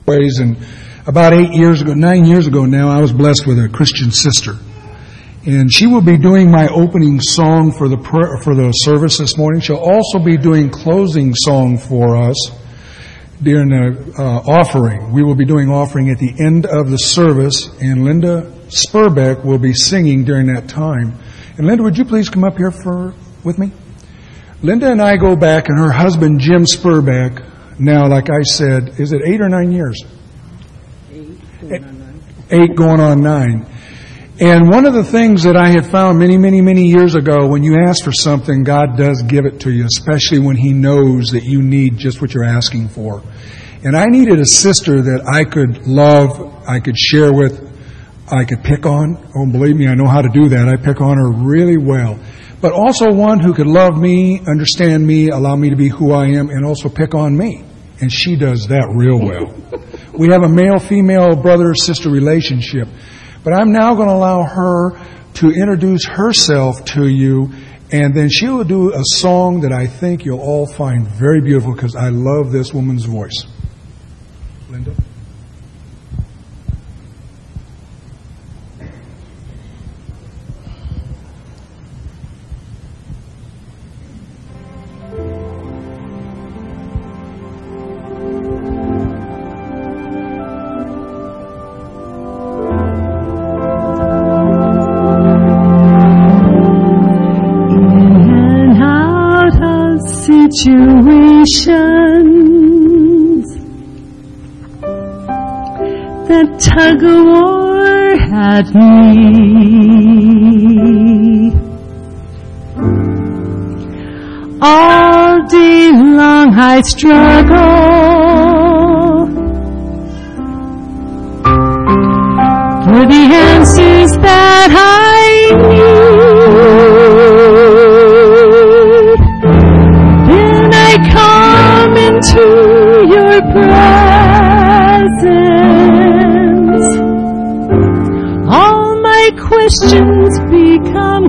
ways. And about 9 years ago now, I was blessed with a Christian sister. And she will be doing my opening song for the service this morning. She'll also be doing closing song for us during the offering. We will be doing offering at the end of the service, and Linda Spurbeck will be singing during that time. And Linda, would you please come up here with me? Linda and I go back, and her husband, Jim Spurbeck, now, like I said, is it 8 or 9 years? 8 going on 9. And one of the things that I had found many years ago, when you ask for something, God does give it to you, especially when He knows that you need just what you're asking for. And I needed a sister that I could love, I could share with, I could pick on. Oh, believe me, I know how to do that. I pick on her really well. But also one who could love me, understand me, allow me to be who I am, and also pick on me. And she does that real well. We have a male-female brother-sister relationship. But I'm now going to allow her to introduce herself to you, and then she will do a song that I think you'll all find very beautiful, because I love this woman's voice. Linda? Situations that tug of war at me, all day long I struggle for the answers that I need. Into your presence, all my questions become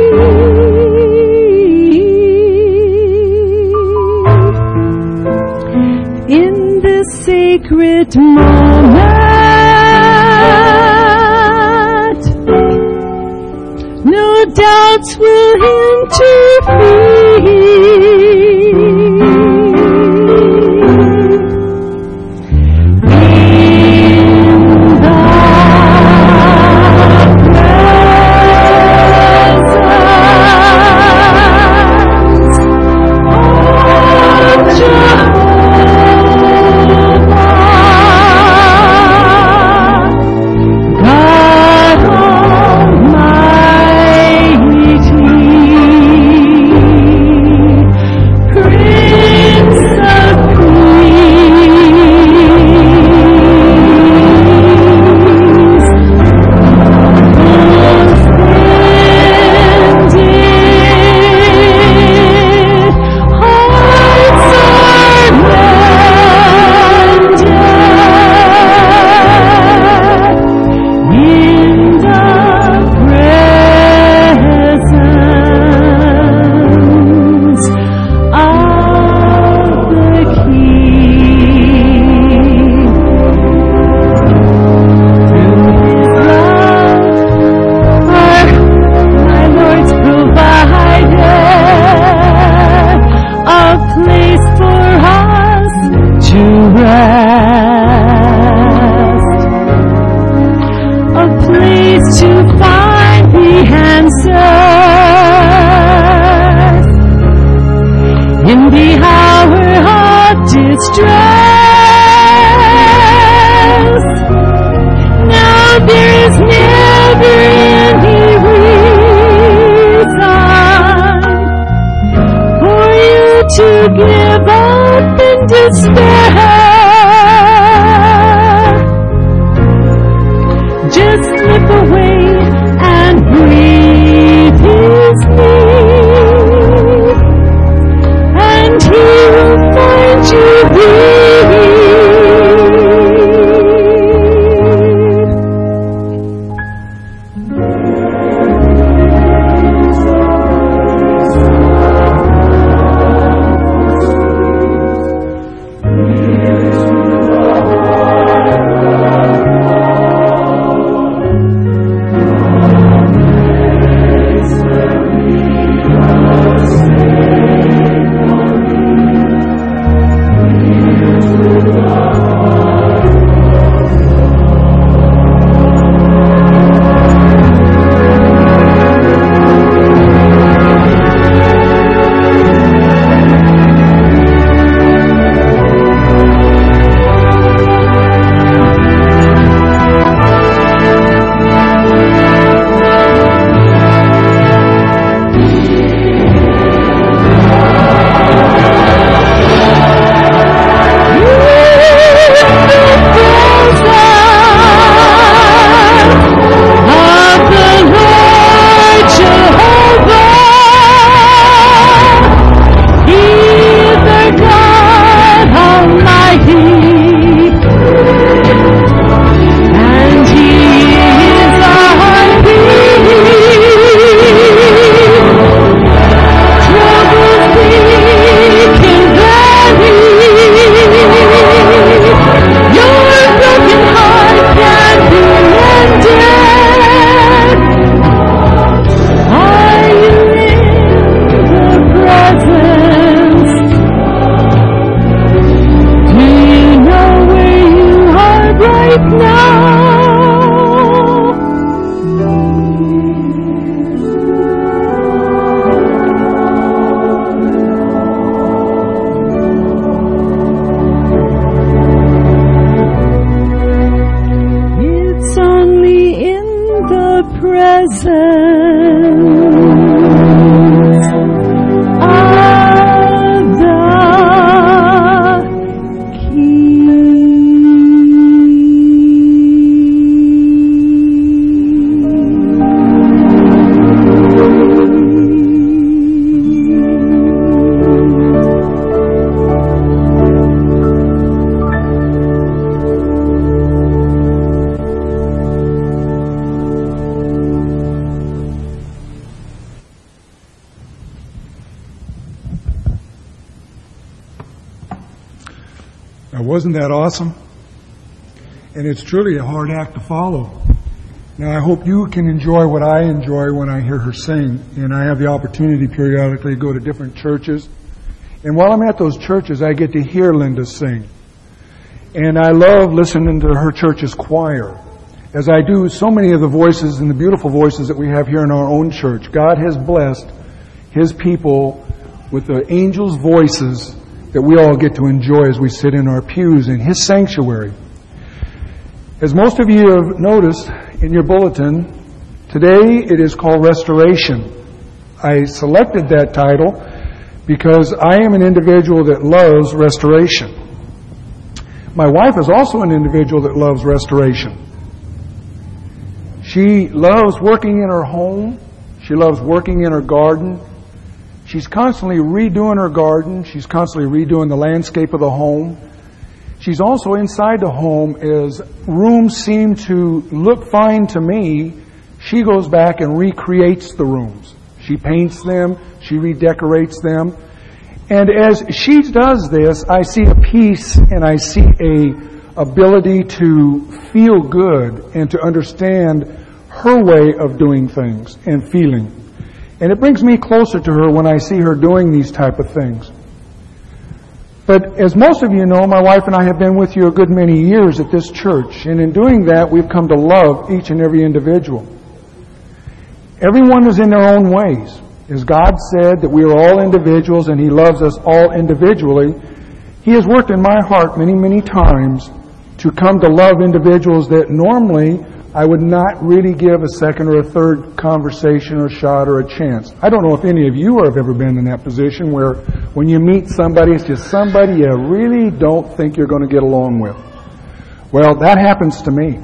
clear. In this sacred moment, no doubts will interfere. Now, wasn't that awesome? And it's truly a hard act to follow. Now, I hope you can enjoy what I enjoy when I hear her sing. And I have the opportunity periodically to go to different churches. And while I'm at those churches, I get to hear Linda sing. And I love listening to her church's choir, as I do so many of the voices and the beautiful voices that we have here in our own church. God has blessed His people with the angels' voices that we all get to enjoy as we sit in our pews in His sanctuary. As most of you have noticed in your bulletin, today it is called Restoration. I selected that title because I am an individual that loves restoration. My wife is also an individual that loves restoration. She loves working in her home. She loves working in her garden. She's constantly redoing her garden. She's constantly redoing the landscape of the home. She's also inside the home. As rooms seem to look fine to me, she goes back and recreates the rooms. She paints them. She redecorates them. And as she does this, I see a peace and I see a ability to feel good and to understand her way of doing things and feeling. And it brings me closer to her when I see her doing these type of things. But as most of you know, my wife and I have been with you a good many years at this church. And in doing that, we've come to love each and every individual. Everyone is in their own ways. As God said that we are all individuals and He loves us all individually, He has worked in my heart many, many times to come to love individuals that normally I would not really give a second or a third conversation or shot or a chance. I don't know if any of you have ever been in that position where when you meet somebody, it's just somebody you really don't think you're going to get along with. Well, that happens to me.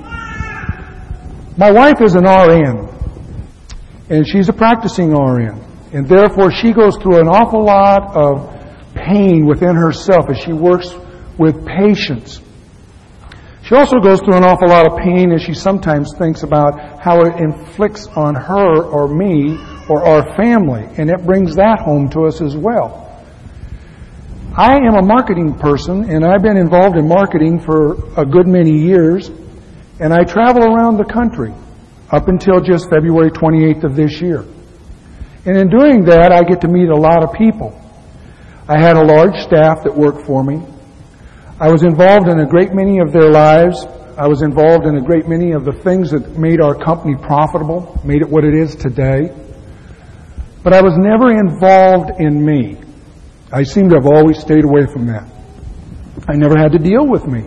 My wife is an RN, and she's a practicing RN. And therefore, she goes through an awful lot of pain within herself as she works with patients. She also goes through an awful lot of pain as she sometimes thinks about how it inflicts on her or me or our family. And it brings that home to us as well. I am a marketing person, and I've been involved in marketing for a good many years. And I travel around the country up until just February 28th of this year. And in doing that, I get to meet a lot of people. I had a large staff that worked for me. I was involved in a great many of their lives. I was involved in a great many of the things that made our company profitable, made it what it is today. But I was never involved in me. I seem to have always stayed away from that. I never had to deal with me.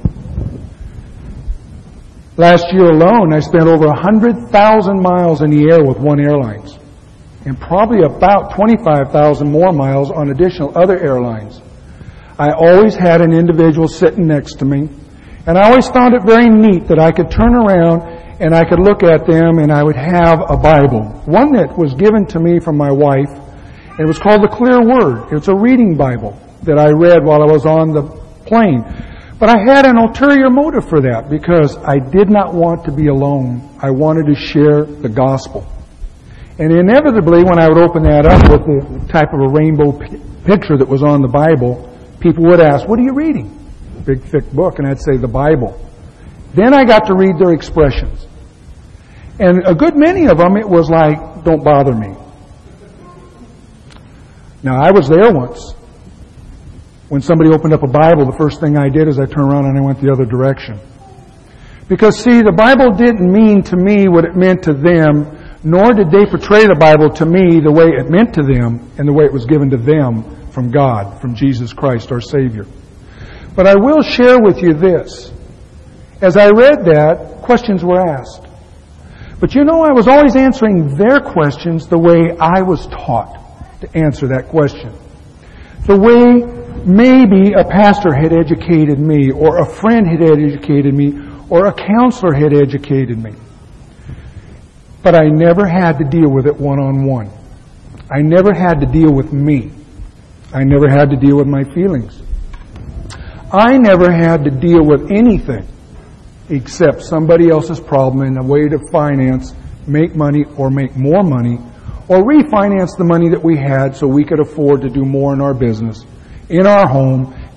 Last year alone, I spent over 100,000 miles in the air with One Airlines, and probably about 25,000 more miles on additional other airlines. I always had an individual sitting next to me, and I always found it very neat that I could turn around and I could look at them and I would have a Bible. One that was given to me from my wife, and it was called the Clear Word. It's a reading Bible that I read while I was on the plane. But I had an ulterior motive for that because I did not want to be alone. I wanted to share the gospel. And inevitably, when I would open that up with the type of a rainbow picture that was on the Bible, people would ask, "What are you reading?" Big, thick book. And I'd say, "The Bible." Then I got to read their expressions. And a good many of them, it was like, "Don't bother me." Now, I was there once. When somebody opened up a Bible, the first thing I did is I turned around and I went the other direction. Because, see, the Bible didn't mean to me what it meant to them, nor did they portray the Bible to me the way it meant to them and the way it was given to them from God, from Jesus Christ, our Savior. But I will share with you this. As I read that, questions were asked. But you know, I was always answering their questions the way I was taught to answer that question. The way maybe a pastor had educated me, or a friend had educated me, or a counselor had educated me. But I never had to deal with it one-on-one. I never had to deal with me. I never had to deal with my feelings. I never had to deal with anything except somebody else's problem in a way to finance, make money, or make more money, or refinance the money that we had so we could afford to do more in our business, in our home,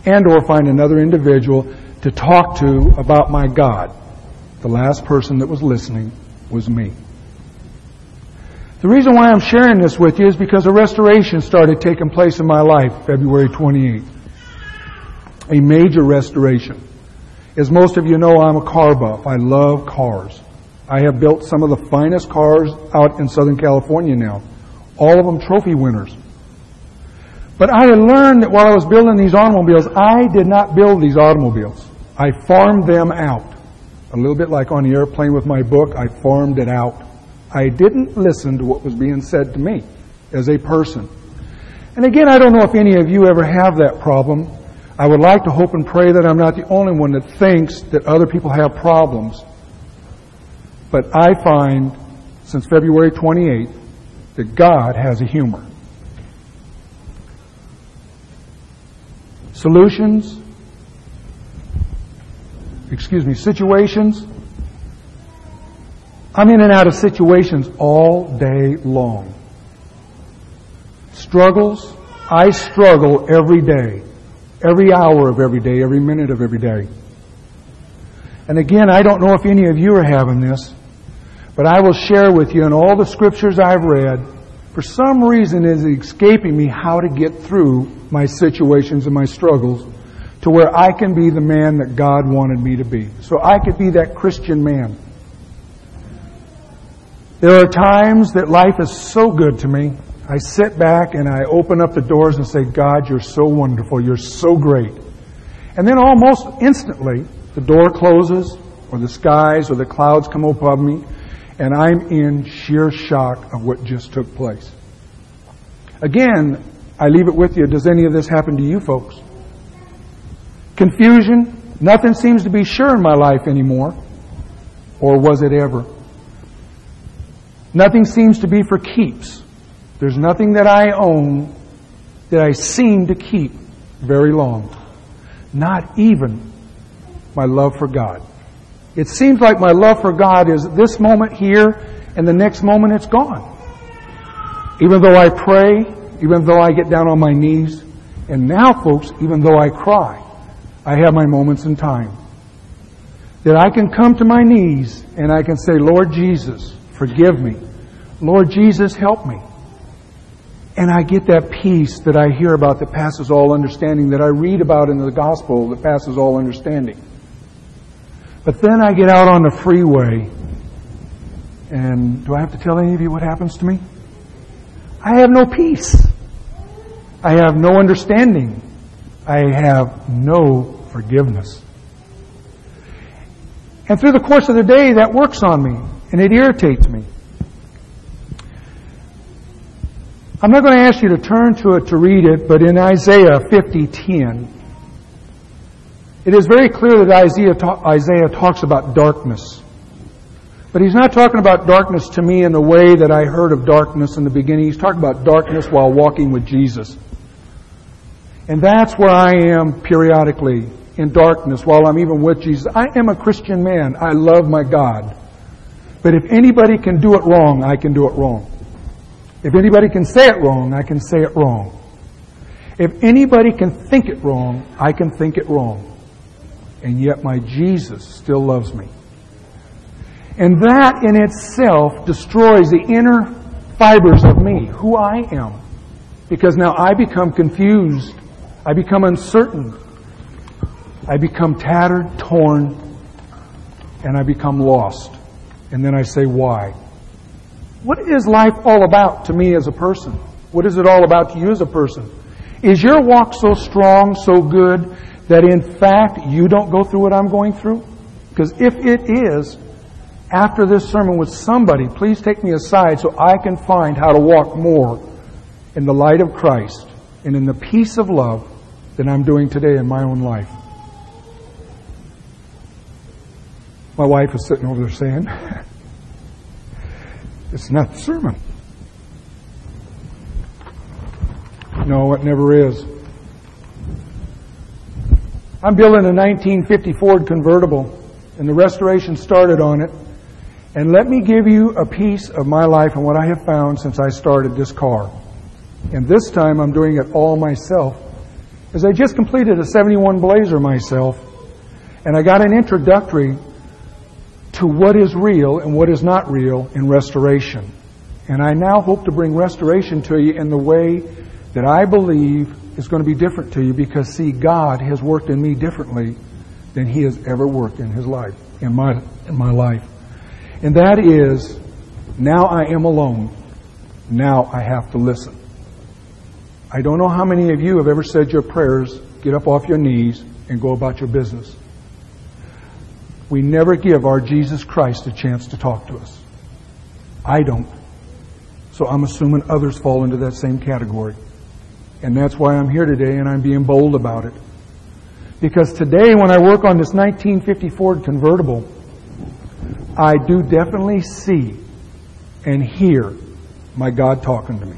and or find another individual to talk to about my God. The last person that was listening was me. The reason why I'm sharing this with you is because a restoration started taking place in my life February 28th. A major restoration. As most of you know, I'm a car buff. I love cars. I have built some of the finest cars out in Southern California now. All of them trophy winners. But I had learned that while I was building these automobiles, I did not build these automobiles. I farmed them out. A little bit like on the airplane with my book, I farmed it out. I didn't listen to what was being said to me as a person. And again, I don't know if any of you ever have that problem. I would like to hope and pray that I'm not the only one that thinks that other people have problems. But I find, since February 28th, that God has a humor. Situations. I'm in and out of situations all day long. Struggles. I struggle every day. Every hour of every day. Every minute of every day. And again, I don't know if any of you are having this, but I will share with you in all the scriptures I've read, for some reason it is escaping me how to get through my situations and my struggles to where I can be the man that God wanted me to be. So I could be that Christian man. There are times that life is so good to me. I sit back and I open up the doors and say, God, you're so wonderful. You're so great. And then almost instantly, the door closes or the skies or the clouds come above me and I'm in sheer shock of what just took place. Again, I leave it with you. Does any of this happen to you folks? Confusion. Nothing seems to be sure in my life anymore. Or was it ever? Nothing seems to be for keeps. There's nothing that I own that I seem to keep very long. Not even my love for God. It seems like my love for God is this moment here and the next moment it's gone. Even though I pray, even though I get down on my knees, and now folks, even though I cry, I have my moments in time. That I can come to my knees and I can say, Lord Jesus, forgive me. Lord Jesus, help me. And I get that peace that I hear about that passes all understanding, that I read about in the gospel that passes all understanding. But then I get out on the freeway, and do I have to tell any of you what happens to me? I have no peace. I have no understanding. I have no forgiveness. And through the course of the day, that works on me, and it irritates me. I'm not going to ask you to turn to it to read it, but in Isaiah 50:10, it is very clear that Isaiah talks about darkness. But he's not talking about darkness to me in the way that I heard of darkness in the beginning. He's talking about darkness while walking with Jesus. And that's where I am periodically, in darkness while I'm even with Jesus. I am a Christian man. I love my God. But if anybody can do it wrong, I can do it wrong. If anybody can say it wrong, I can say it wrong. If anybody can think it wrong, I can think it wrong. And yet my Jesus still loves me. And that in itself destroys the inner fibers of me, who I am. Because now I become confused. I become uncertain. I become tattered, torn, and I become lost. And then I say, why? What is life all about to me as a person? What is it all about to you as a person? Is your walk so strong, so good, that in fact you don't go through what I'm going through? Because if it is, after this sermon with somebody, please take me aside so I can find how to walk more in the light of Christ and in the peace of love than I'm doing today in my own life. My wife is sitting over there saying, it's not the sermon. No, it never is. I'm building a 1950 Ford convertible, and the restoration started on it. And let me give you a piece of my life and what I have found since I started this car. And this time I'm doing it all myself. As I just completed a 71 Blazer myself, and I got an introductory to what is real and what is not real in restoration. And I now hope to bring restoration to you in the way that I believe is going to be different to you, because, see, God has worked in me differently than He has ever worked in His life, in my life. And that is, now I am alone. Now I have to listen. I don't know how many of you have ever said your prayers, get up off your knees, and go about your business. We never give our Jesus Christ a chance to talk to us. I don't. So I'm assuming others fall into that same category. And that's why I'm here today, and I'm being bold about it. Because today, when I work on this 1950 Ford convertible, I do definitely see and hear my God talking to me.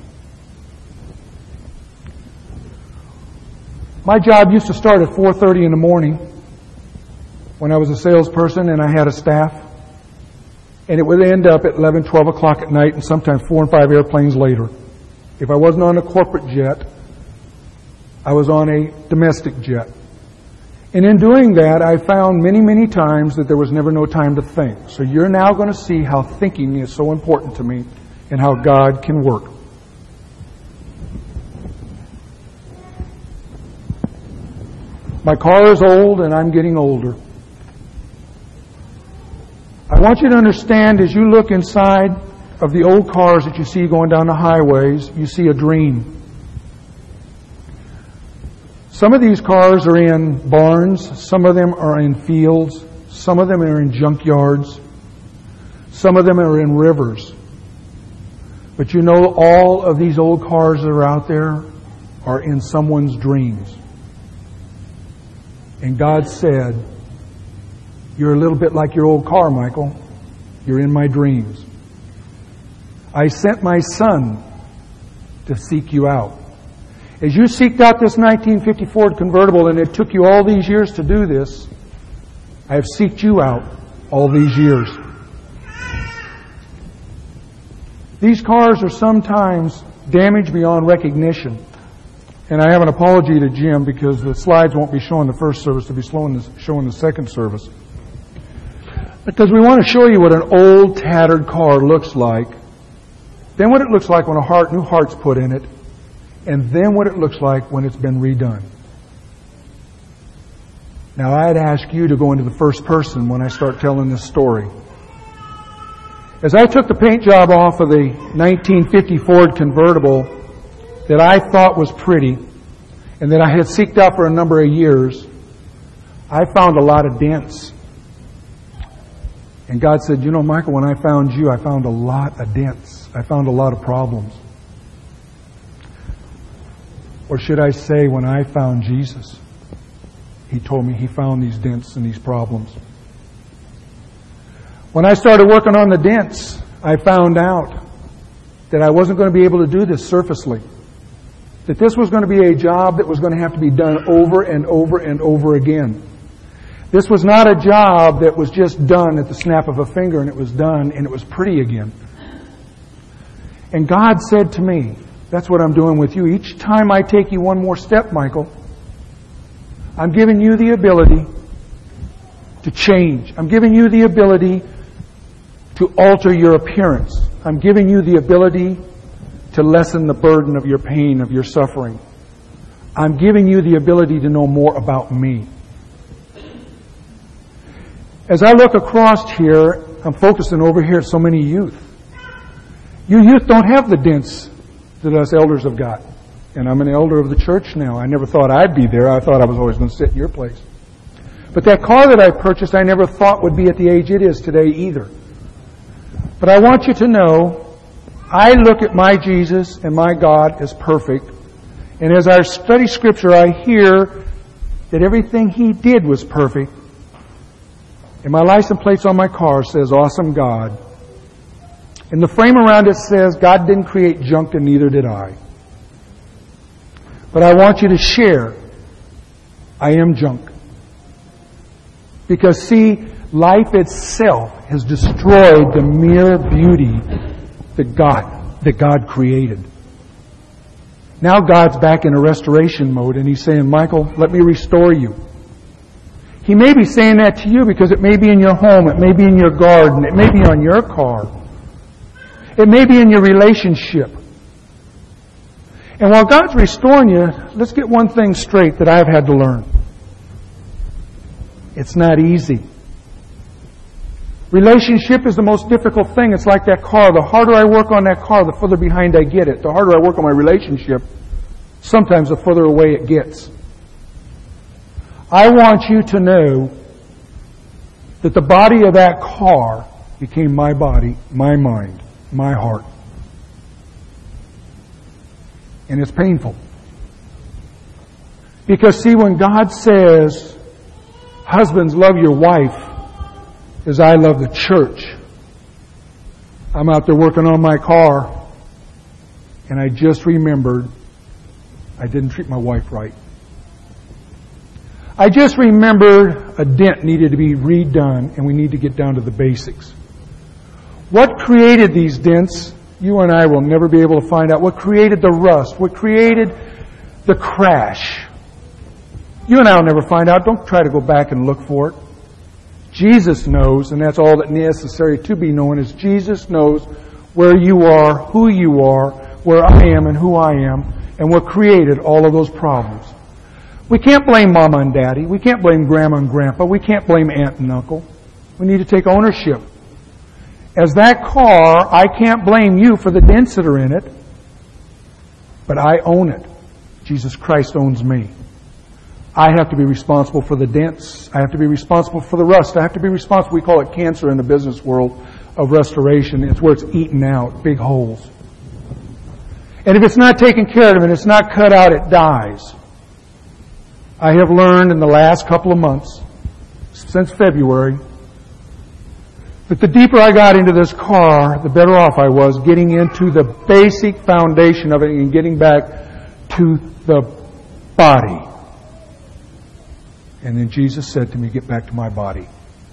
My job used to start at 4:30 in the morning when I was a salesperson and I had a staff. And it would end up at 11, 12 o'clock at night, and sometimes 4 and 5 airplanes later. If I wasn't on a corporate jet, I was on a domestic jet. And in doing that, I found many, many times that there was never no time to think. So you're now going to see how thinking is so important to me and how God can work. My car is old and I'm getting older. I want you to understand, as you look inside of the old cars that you see going down the highways, you see a dream. Some of these cars are in barns, some of them are in fields, some of them are in junkyards, some of them are in rivers. But you know, all of these old cars that are out there are in someone's dreams. And God said, you're a little bit like your old car, Michael. You're in my dreams. I sent my Son to seek you out. As you seeked out this 1950 Ford convertible, and it took you all these years to do this, I have seeked you out all these years. These cars are sometimes damaged beyond recognition. And I have an apology to Jim, because the slides won't be showing the first service, they'll be showing the second service. Because we want to show you what an old, tattered car looks like, then what it looks like when a new heart's put in it, and then what it looks like when it's been redone. Now, I'd ask you to go into the first person when I start telling this story. As I took the paint job off of the 1950 Ford convertible that I thought was pretty and that I had seeked out for a number of years, I found a lot of dents. And God said, you know, Michael, when I found you, I found a lot of dents. I found a lot of problems. Or should I say, when I found Jesus, He told me He found these dents and these problems. When I started working on the dents, I found out that I wasn't going to be able to do this surfacely. That this was going to be a job that was going to have to be done over and over and over again. This was not a job that was just done at the snap of a finger and it was done and it was pretty again. And God said to me, that's what I'm doing with you. Each time I take you one more step, Michael, I'm giving you the ability to change. I'm giving you the ability to alter your appearance. I'm giving you the ability to lessen the burden of your pain, of your suffering. I'm giving you the ability to know more about me. As I look across here, I'm focusing over here at so many youth. You youth don't have the dents that us elders have got. And I'm an elder of the church now. I never thought I'd be there. I thought I was always going to sit in your place. But that car that I purchased, I never thought would be at the age it is today either. But I want you to know, I look at my Jesus and my God as perfect. And as I study Scripture, I hear that everything He did was perfect. And my license plates on my car says, Awesome God. And the frame around it says, God didn't create junk and neither did I. But I want you to share, I am junk. Because see, life itself has destroyed the mere beauty that God created. Now God's back in a restoration mode and He's saying, Michael, let me restore you. He may be saying that to you because it may be in your home, it may be in your garden, it may be on your car. It may be in your relationship. And while God's restoring you, let's get one thing straight that I've had to learn. It's not easy. Relationship is the most difficult thing. It's like that car. The harder I work on that car, the further behind I get it. The harder I work on my relationship, sometimes the further away it gets. I want you to know that the body of that car became my body, my mind, my heart. And it's painful. Because see, when God says, husbands, love your wife as I love the church, I'm out there working on my car, and I just remembered I didn't treat my wife right. I just remembered a dent needed to be redone, and we need to get down to the basics. What created these dents? You and I will never be able to find out. What created the rust? What created the crash? You and I will never find out. Don't try to go back and look for it. Jesus knows, and that's all that necessary to be known, is Jesus knows where you are, who you are, where I am and who I am, and what created all of those problems. We can't blame Mama and Daddy. We can't blame Grandma and Grandpa. We can't blame Aunt and Uncle. We need to take ownership. As that car, I can't blame you for the dents that are in it, but I own it. Jesus Christ owns me. I have to be responsible for the dents. I have to be responsible for the rust. I have to be responsible. We call it cancer in the business world of restoration. It's where it's eaten out, big holes. And if it's not taken care of and it's not cut out, it dies. I have learned in the last couple of months, since February, that the deeper I got into this car, the better off I was getting into the basic foundation of it and getting back to the body. And then Jesus said to me, get back to my body.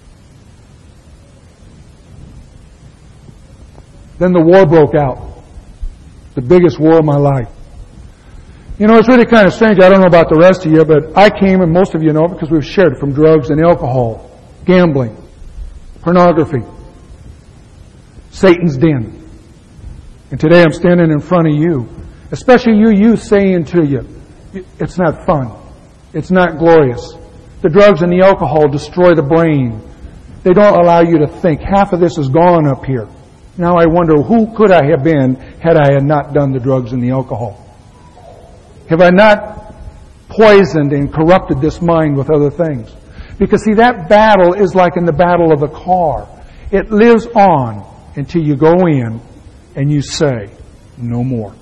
Then the war broke out. The biggest war of my life. You know, it's really kind of strange. I don't know about the rest of you, but I came, and most of you know because we've shared it, from drugs and alcohol, gambling, pornography, Satan's den. And today I'm standing in front of you, especially you saying to you, it's not fun. It's not glorious. The drugs and the alcohol destroy the brain. They don't allow you to think. Half of this is gone up here. Now I wonder, who could I have been had I had not done the drugs and the alcohol? Have I not poisoned and corrupted this mind with other things? Because see, that battle is like in the battle of the car. It lives on until you go in and you say, no more.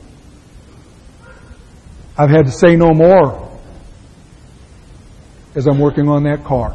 I've had to say no more as I'm working on that car.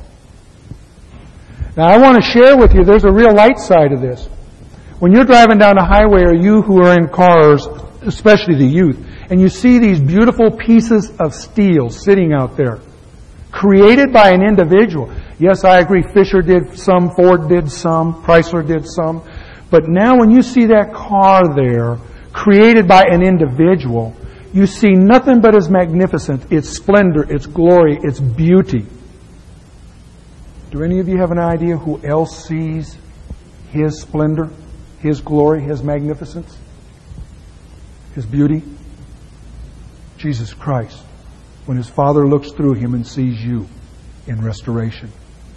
Now I want to share with you, there's a real light side of this. When you're driving down the highway, or you who are in cars, especially the youth, and you see these beautiful pieces of steel sitting out there, created by an individual. Yes, I agree, Fisher did some, Ford did some, Chrysler did some. But now when you see that car there, created by an individual, you see nothing but its magnificence, its splendor, its glory, its beauty. Do any of you have an idea who else sees His splendor, His glory, His magnificence, His beauty? Jesus Christ, when His Father looks through Him and sees you in restoration.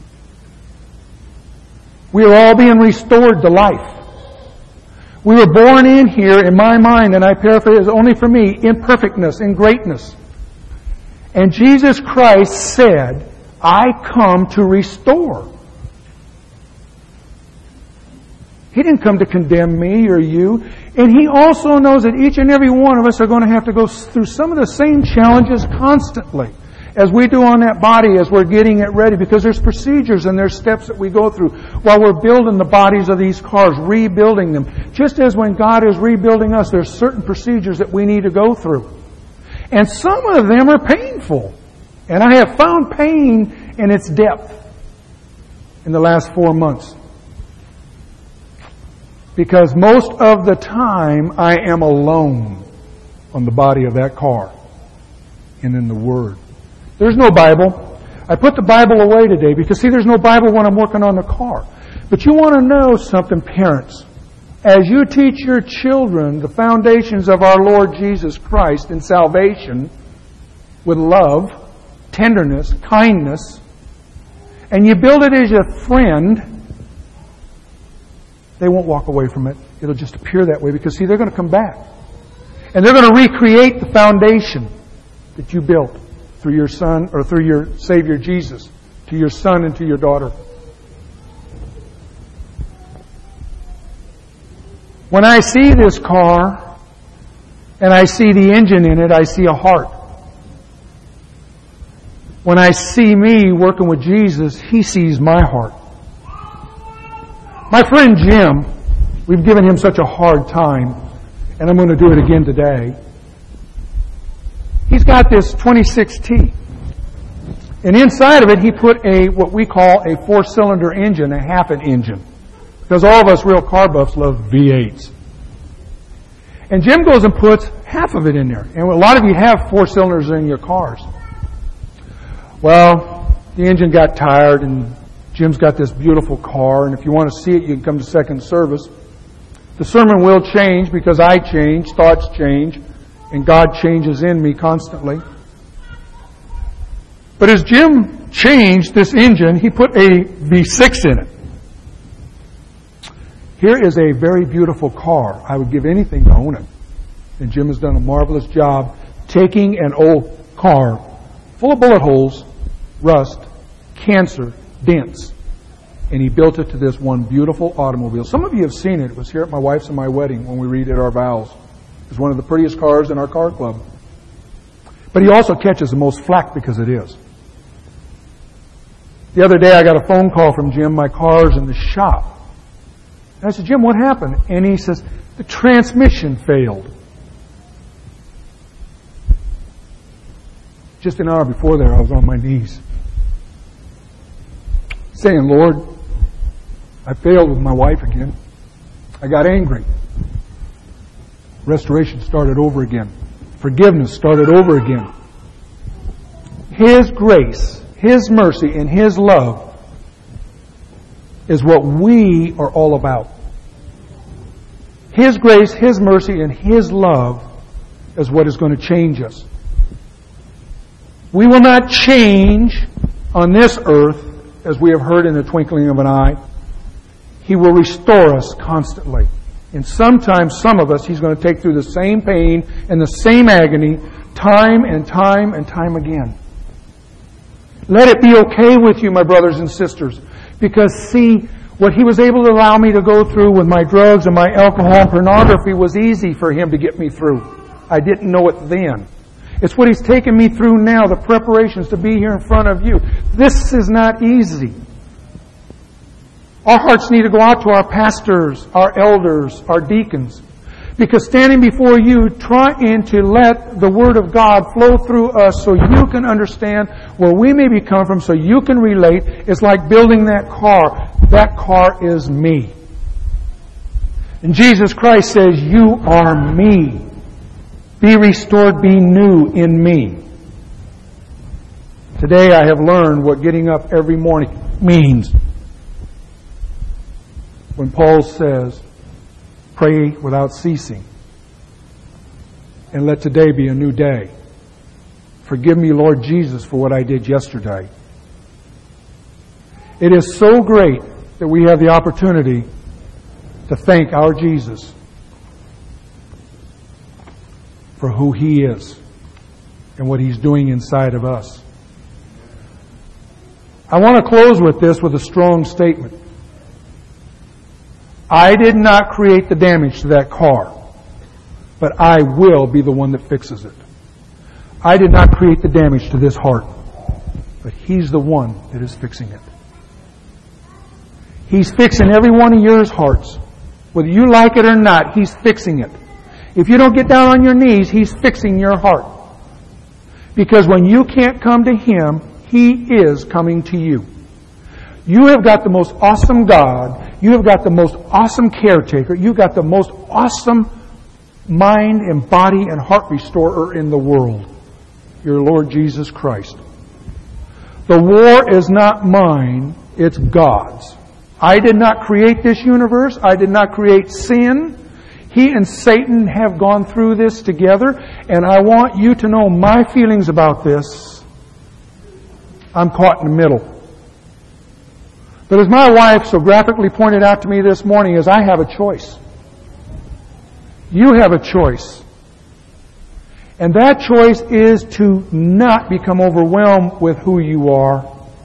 We are all being restored to life. We were born in here, in my mind, and I paraphrase only for me, in perfectness, in greatness. And Jesus Christ said, I come to restore. He didn't come to condemn me or you. And He also knows that each and every one of us are going to have to go through some of the same challenges constantly as we do on that body as we're getting it ready, because there's procedures and there's steps that we go through while we're building the bodies of these cars, rebuilding them. Just as when God is rebuilding us, there's certain procedures that we need to go through. And some of them are painful. And I have found pain in its depth in the last 4 months. Because most of the time I am alone. on the body of that car and in the Word. There's no Bible. I put the Bible away today because, see, there's no Bible when I'm working on the car. But you want to know something, parents. As you teach your children the foundations of our Lord Jesus Christ in salvation with love, tenderness, kindness, and you build it as a friend, they won't walk away from it. It'll just appear that way because, see, they're going to come back. And they're going to recreate the foundation that you built through your Son, or through your Savior Jesus, to your son and to your daughter. When I see this car and I see the engine in it, I see a heart. When I see me working with Jesus, He sees my heart. My friend Jim, we've given him such a hard time, and I'm going to do it again today. He's got this 26T. And inside of it, he put what we call a 4-cylinder engine, a half-an engine. Because all of us real car buffs love V8s. And Jim goes and puts half of it in there. And a lot of you have 4 cylinders in your cars. Well, the engine got tired, and Jim's got this beautiful car. And if you want to see it, you can come to second service. The sermon will change because I change, thoughts change, and God changes in me constantly. But as Jim changed this engine, he put a V6 in it. Here is a very beautiful car. I would give anything to own it. And Jim has done a marvelous job taking an old car full of bullet holes, rust, cancer, dents, and he built it to this one beautiful automobile. Some of you have seen it. It was here at my wife's and my wedding when we redid our vows. It's one of the prettiest cars in our car club. But he also catches the most flack because it is. The other day I got a phone call from Jim. My car's in the shop. And I said, Jim, what happened? And he says, the transmission failed. Just an hour before there, I was on my knees, saying, Lord, I failed with my wife again. I got angry. Restoration started over again. Forgiveness started over again. His grace, His mercy, and His love is what we are all about. His grace, His mercy, and His love is what is going to change us. We will not change on this earth, as we have heard, in the twinkling of an eye. He will restore us constantly. And sometimes, some of us, He's going to take through the same pain and the same agony time and time and time again. Let it be okay with you, my brothers and sisters. Because, see, what He was able to allow me to go through with my drugs and my alcohol and pornography was easy for Him to get me through. I didn't know it then. It's what He's taken me through now, the preparations to be here in front of you. This is not easy. Our hearts need to go out to our pastors, our elders, our deacons. Because standing before you, trying to let the Word of God flow through us so you can understand where we may be coming from, so you can relate, is like building that car. That car is me. And Jesus Christ says, you are me. Be restored, be new in me. Today I have learned what getting up every morning means. When Paul says, pray without ceasing, and let today be a new day. Forgive me, Lord Jesus, for what I did yesterday. It is so great that we have the opportunity to thank our Jesus for who He is and what He's doing inside of us. I want to close with this with a strong statement. I did not create the damage to that car, but I will be the one that fixes it. I did not create the damage to this heart, but He's the one that is fixing it. He's fixing every one of your hearts. Whether you like it or not, He's fixing it. If you don't get down on your knees, He's fixing your heart. Because when you can't come to Him, He is coming to you. You have got the most awesome God. You have got the most awesome caretaker. You've got the most awesome mind and body and heart restorer in the world, your Lord Jesus Christ. The war is not mine, it's God's. I did not create this universe. I did not create sin. He and Satan have gone through this together, and I want you to know my feelings about this. I'm caught in the middle. But as my wife so graphically pointed out to me this morning, is I have a choice. You have a choice. And that choice is to not become overwhelmed with who you are,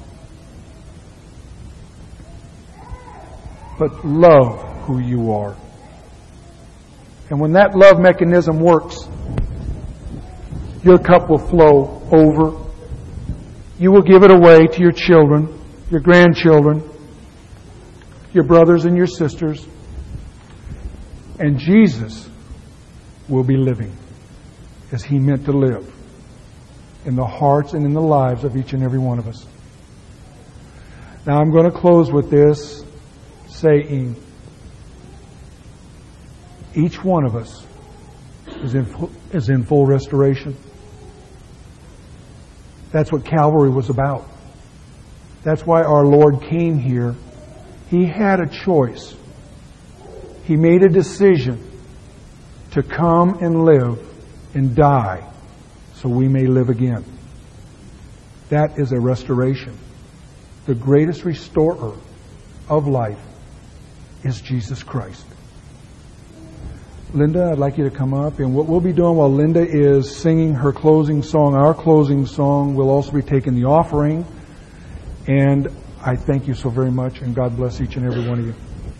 but love who you are. And when that love mechanism works, your cup will flow over. You will give it away to your children, your grandchildren, your brothers and your sisters. And Jesus will be living as He meant to live in the hearts and in the lives of each and every one of us. Now I'm going to close with this saying, each one of us is in full restoration. That's what Calvary was about. That's why our Lord came here. He had a choice. He made a decision to come and live and die so we may live again. That is a restoration. The greatest restorer of life is Jesus Christ. Linda, I'd like you to come up, and what we'll be doing while Linda is singing her closing song, our closing song, we'll also be taking the offering. And I thank you so very much, and God bless each and every one of you.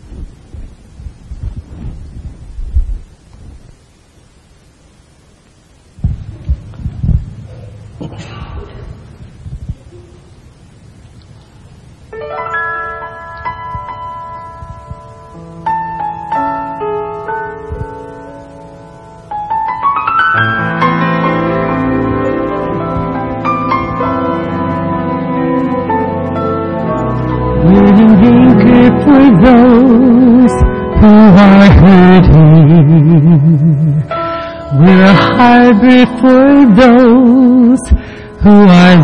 For those who are hurting, we're a harbor for those who are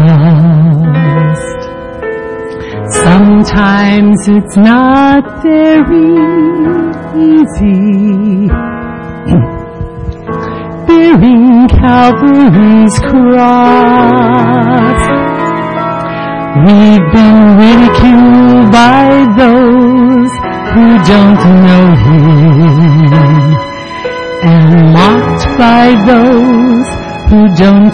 lost. Sometimes it's not very easy bearing Calvary's cross. We've been ridiculed by those who don't know Him, and mocked by those who don't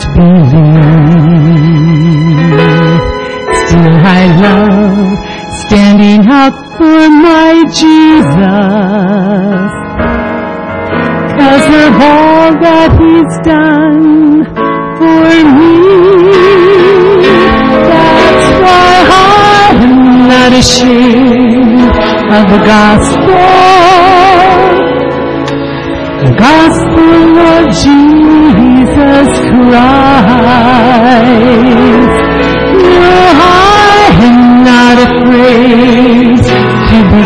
believe. Still I love standing up for my Jesus, 'cause of all that He's done for me. That's why I'm not ashamed of the gospel of Jesus Christ. No, I am not afraid to be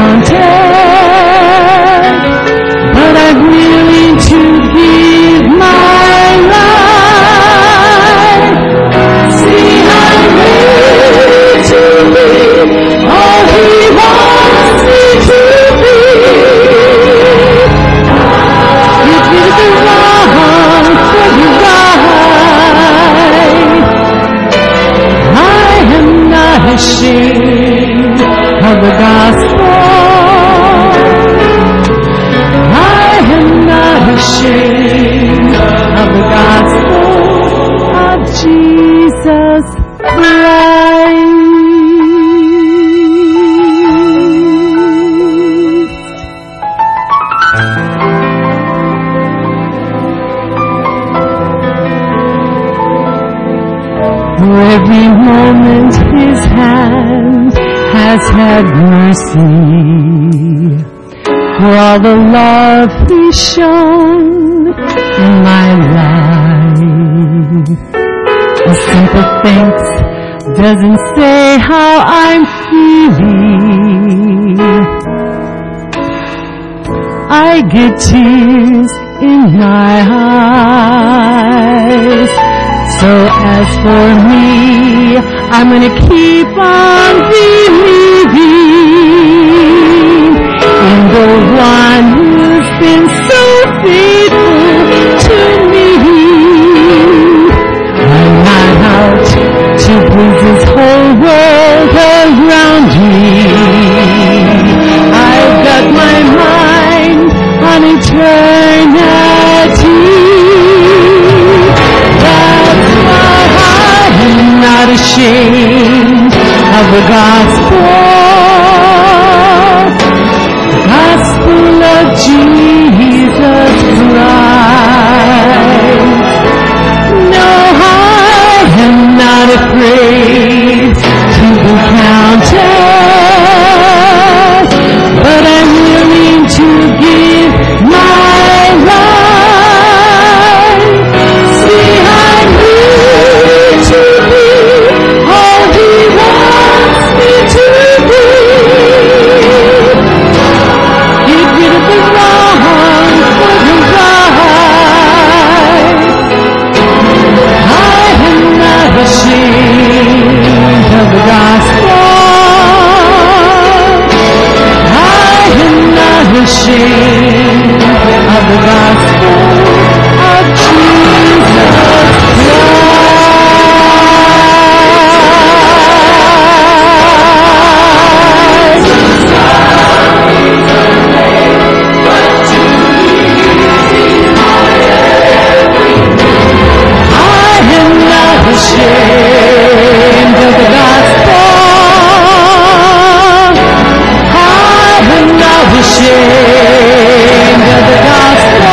counted, but I'm willing to give my life. See, I'm ready to be all He wants me to be. You did the wrong for the right. I am not ashamed of the gospel. I am not ashamed of the gospel of Jesus Christ. For every moment His hand has had mercy, for all the love He's shown in my life. A simple thanks doesn't say how I'm feeling. I get tears in my eyes. So as for me, I'm gonna keep on believing in the one who's been so faithful to me. I'm not out to please this whole world around me. I've got my mind on eternity. That's why I'm not ashamed of the gospel. The gospel of Jesus Christ. No, I am not afraid to be counted, but I'm willing to give my life. See, I'm willing to be all He wants me to be. Get rid of the wrong for the right. I am not ashamed of the gospel. I am not ashamed of the gospel of Jesus ashamed of the gospel. I am not ashamed of the gospel.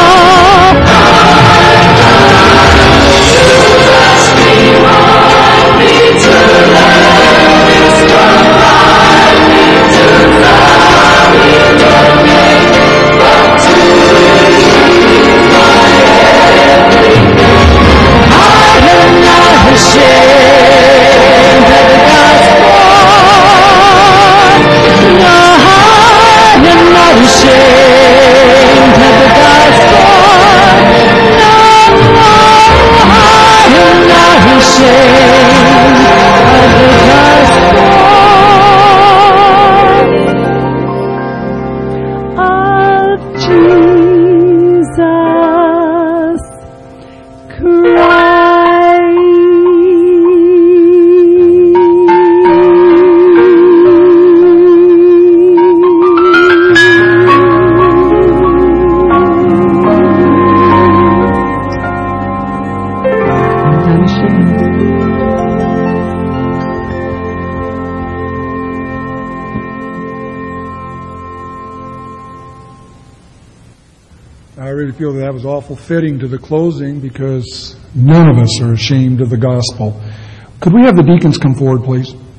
I really feel that was awful fitting to the closing because none of us are ashamed of the gospel. Could we have the deacons come forward, please?